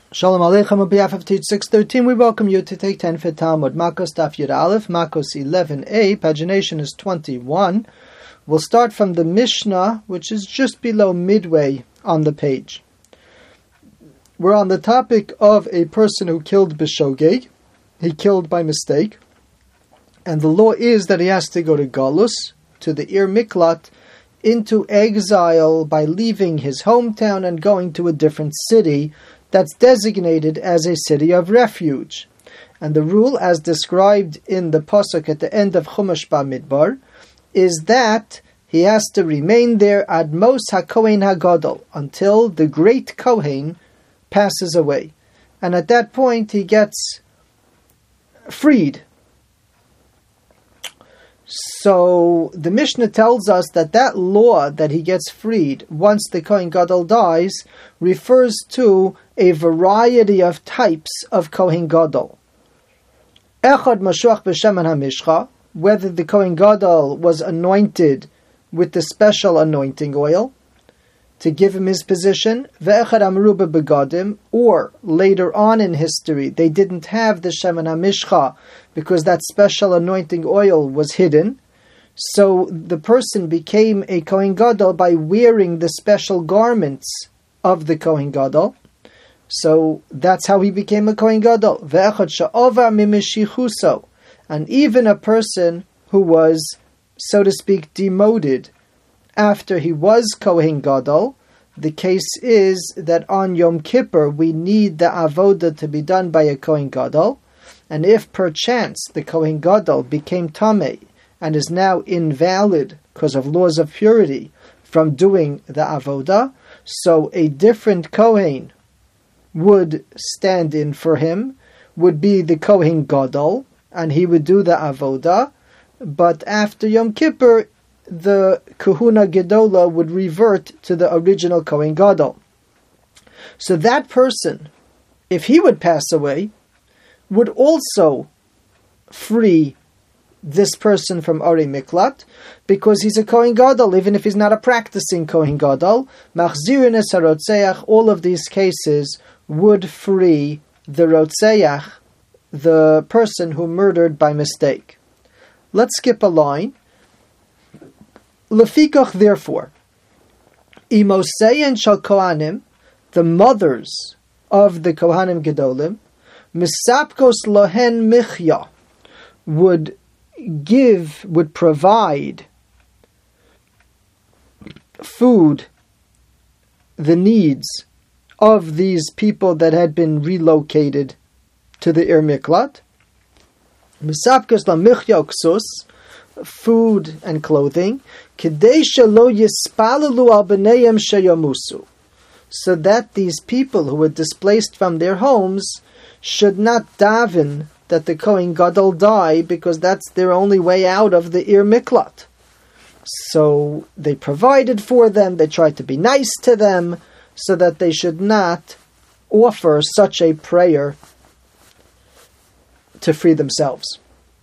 Shalom Aleichem. On behalf of Teach 613, we welcome you to take 10 for Talmud. Makos Daf Yud Aleph, Makos 11a, pagination is 21. We'll start from the Mishnah, which is just below midway on the page. We're on the topic of a person who killed B'shogeg. He killed by mistake. And the law is that he has to go to Galus, to the Ir Miklat, into exile by leaving his hometown and going to a different city that's designated as a city of refuge. And the rule, as described in the pasuk at the end of Chumash Bamidbar, is that he has to remain there admos hakohen hagadol, until the great Kohen passes away. And at that point he gets freed. So the Mishnah tells us that law that he gets freed once the Kohen Gadol dies refers to a variety of types of Kohen Gadol. Echad mashuach b'shemen hamishcha, whether the Kohen Gadol was anointed with the special anointing oil to give him his position, ve'echad amru begadim, or later on in history they didn't have the shemen hamishcha because that special anointing oil was hidden. So the person became a Kohen Gadol by wearing the special garments of the Kohen Gadol. So that's how he became a Kohen Gadol. Ve'echad she'ovar mimishichuso, and even a person who was, so to speak, demoted after he was Kohen Gadol, the case is that on Yom Kippur we need the avodah to be done by a Kohen Gadol, and if perchance the Kohen Gadol became tamei and is now invalid because of laws of purity from doing the avodah, so a different Kohen would stand in for him, would be the Kohen Gadol, and he would do the avodah, but after Yom Kippur the Kahuna Gedola would revert to the original Kohen Gadol. So that person, if he would pass away, would also free this person from Ari Miklat, because he's a Kohen Gadol, even if he's not a practicing Kohen Gadol. Machzirin es harotzeach, all of these cases would free the Rotzeach, the person who murdered by mistake. Let's skip a line. Lefikach, therefore, imoseyen shal kohanim, the mothers of the Kohanim Gedolim, misapkos lohen michya, would provide food, the needs of these people that had been relocated to the Ir Miklat. Misapkos la michya uksus, food and clothing, kedei shelo yispalalu al b'neihem sheyamusu, so that these people who were displaced from their homes should not daven that the Kohen Gadol die, because that's their only way out of the Ir Miklat. So they provided for them, they tried to be nice to them, so that they should not offer such a prayer to free themselves.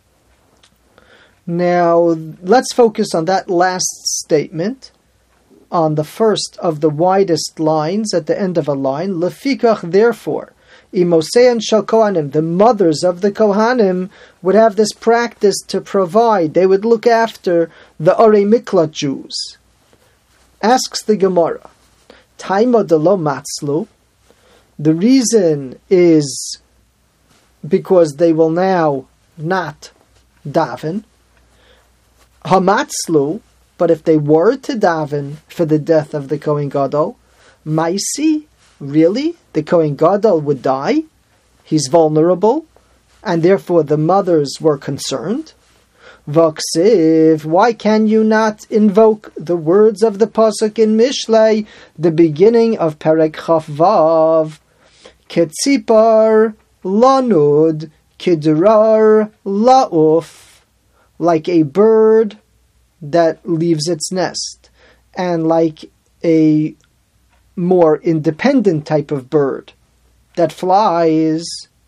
Now, let's focus on that last statement, on the first of the widest lines at the end of a line. Lefikach, therefore, imoseyan shal kohanim, the mothers of the Kohanim would have this practice to provide. They would look after the Arei Miklat Jews. Asks the Gemara, Taimo de lo matzlu, the reason is because they will now not daven. Hamatzlu, but if they were to daven for the death of the Kohen Gadol, Maisi, really? The Kohen Gadol would die? He's vulnerable, and therefore the mothers were concerned. Vaksiv, why can you not invoke the words of the pasuk in Mishlei, the beginning of Perek Chaf Vav? Ketzipar lanud, kidrar lauf, like a bird that leaves its nest, and like a more independent type of bird that flies.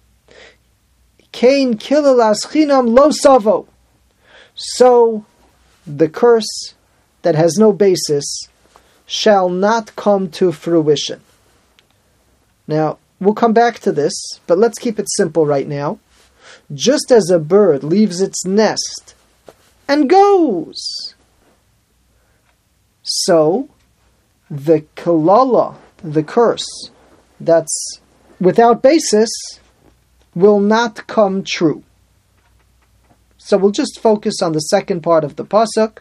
Kain kilalas chinam lo savo. So the curse that has no basis shall not come to fruition. Now, we'll come back to this, but let's keep it simple right now. Just as a bird leaves its nest and goes, so the kalala, the curse, that's without basis, will not come true. So we'll just focus on the second part of the pasuk.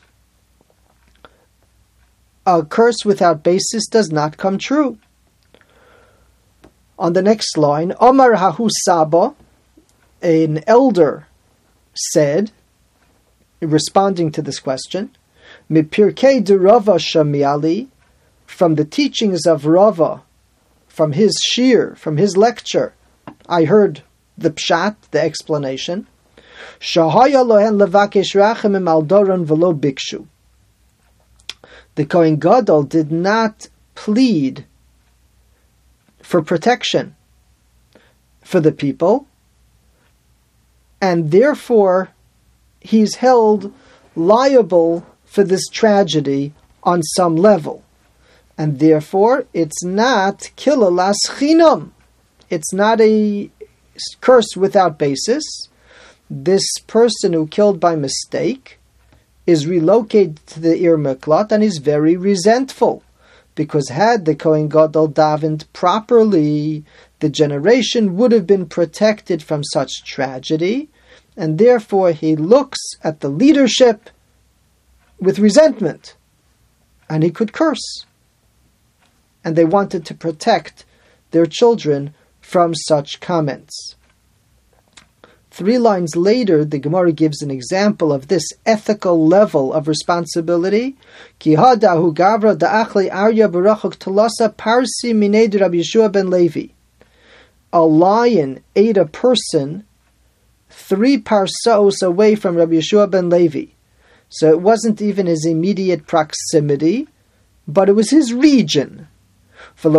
A curse without basis does not come true. On the next line, Omar Hahu Saba, an elder said, responding to this question, Mipirkei de Rava Shamiali, from the teachings of Rava, from his shir, from his lecture, I heard the pshat, the explanation. Shahaya lohen levakesh rachamim al doron velo bikshu. The Kohen Gadol did not plead for protection for the people, and therefore he's held liable for this tragedy on some level. And therefore it's not kilalas chinam. It's not a curse without basis. This person who killed by mistake is relocated to the Ir Miklat and is very resentful, because had the Kohen Gadol davened properly, the generation would have been protected from such tragedy, and therefore he looks at the leadership with resentment, and he could curse. And they wanted to protect their children from such comments. 3 lines later, the Gemara gives an example of this ethical level of responsibility. Ki hadahu gavra da'achle arya barachok talasa parsi mined Rabbi Yeshua ben Levi. A lion ate a person 3 parsos away from Rabbi Yeshua ben Levi. So it wasn't even his immediate proximity, but it was his region. And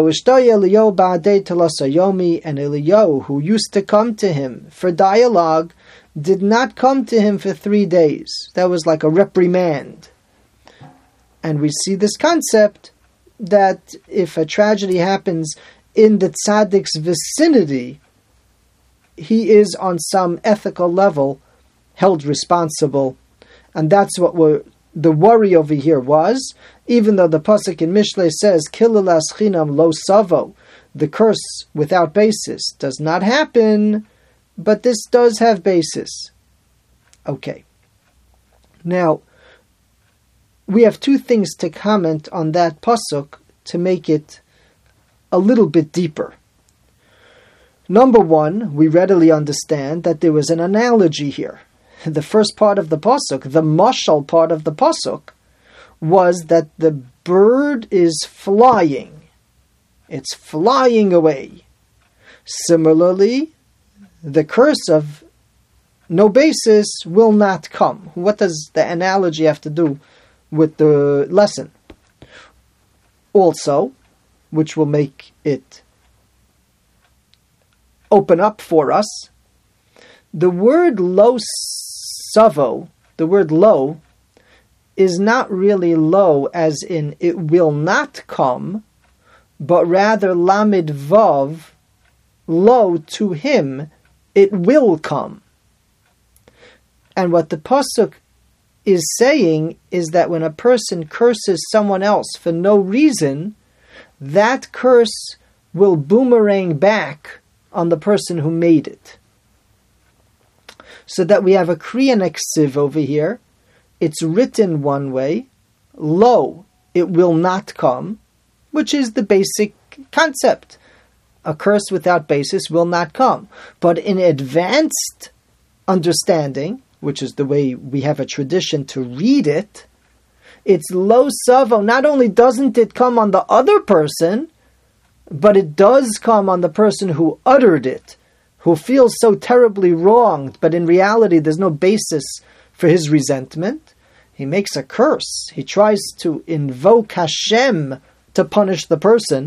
Eliyahu, who used to come to him for dialogue, did not come to him for 3 days. That was like a reprimand. And we see this concept that if a tragedy happens in the tzaddik's vicinity, he is on some ethical level held responsible. And that's what the worry over here was. Even though the pasuk in Mishlei says, Kilalas chinam lo savo, the curse without basis does not happen, but this does have basis. Okay. Now, we have 2 things to comment on that pasuk to make it a little bit deeper. Number 1, we readily understand that there was an analogy here. The first part of the pasuk, the mashal part of the pasuk, was that the bird is flying. It's flying away. Similarly, the curse of no basis will not come. What does the analogy have to do with the lesson? Also, which will make it open up for us, the word lo savo, the word lo, is not really lo as in it will not come, but rather lamid vav, lo to him, it will come. And what the pasuk is saying is that when a person curses someone else for no reason, that curse will boomerang back on the person who made it. So that we have a Kriyan Eksiv over here. It's written one way, lo, it will not come, which is the basic concept. A curse without basis will not come. But in advanced understanding, which is the way we have a tradition to read it, it's lo savo. Not only doesn't it come on the other person, but it does come on the person who uttered it, who feels so terribly wronged, but in reality there's no basis for his resentment. He makes a curse. He tries to invoke Hashem to punish the person.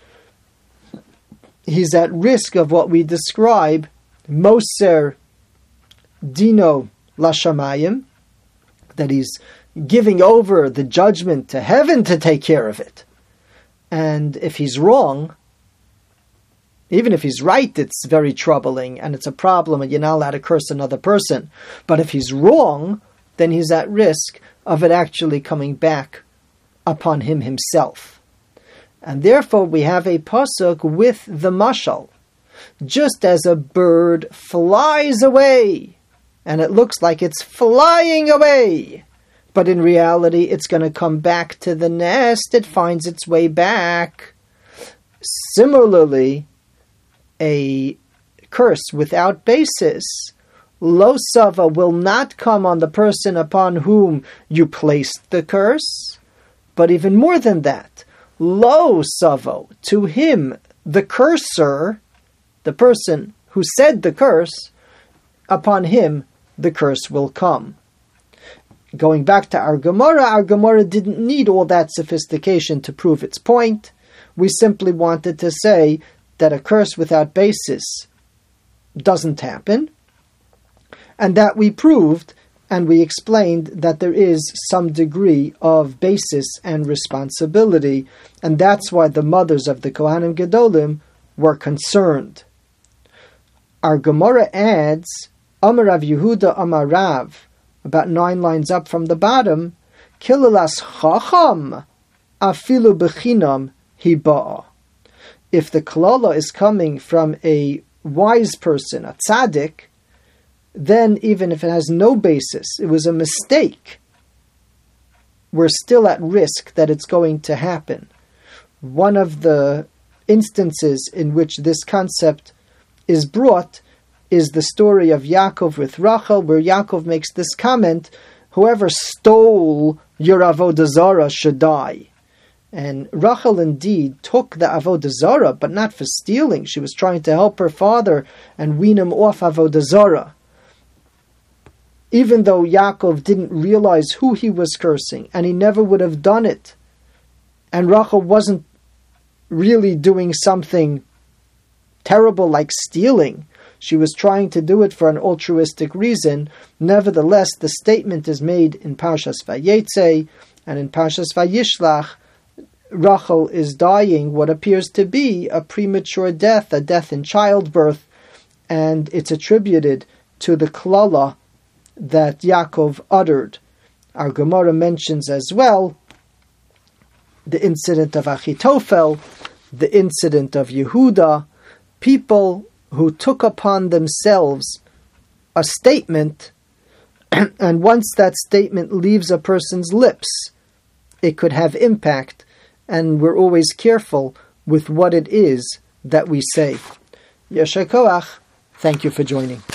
He's at risk of what we describe, Moser Dino Lashamayim, that he's giving over the judgment to heaven to take care of it. And if he's wrong, Even if he's right, it's very troubling and it's a problem and you're not allowed to curse another person. But if he's wrong, then he's at risk of it actually coming back upon him himself. And therefore we have a pasuk with the mashal. Just as a bird flies away, and it looks like it's flying away, but in reality it's going to come back to the nest, it finds its way back. Similarly, a curse without basis, lo sava, will not come on the person upon whom you placed the curse, but even more than that, lo savo, to him, the cursor, the person who said the curse, upon him the curse will come. Going back to our Gemara didn't need all that sophistication to prove its point. We simply wanted to say that a curse without basis doesn't happen, and that we proved and we explained that there is some degree of basis and responsibility, and that's why the mothers of the Kohanim Gedolim were concerned. Our Gemara adds, Amar Rav Yehuda Amar Rav, about 9 lines up from the bottom, Kilalas Chacham afilu bechinam hiba'a. If the klala is coming from a wise person, a tzaddik, then even if it has no basis, it was a mistake, we're still at risk that it's going to happen. One of the instances in which this concept is brought is the story of Yaakov with Rachel, where Yaakov makes this comment, whoever stole your avodah zarah should die. And Rachel indeed took the avodah zarah, but not for stealing. She was trying to help her father and wean him off avodah zarah. Even though Yaakov didn't realize who he was cursing, and he never would have done it, and Rachel wasn't really doing something terrible like stealing, she was trying to do it for an altruistic reason. Nevertheless, the statement is made in Parshas Vayetze, and in Parshas Vayishlach, Rachel is dying what appears to be a premature death, a death in childbirth, and it's attributed to the klala that Yaakov uttered. Our Gemara mentions as well the incident of Achitophel, the incident of Yehuda, people who took upon themselves a statement, and once that statement leaves a person's lips, it could have impact, and we're always careful with what it is that we say. Yasher koach. Thank you for joining.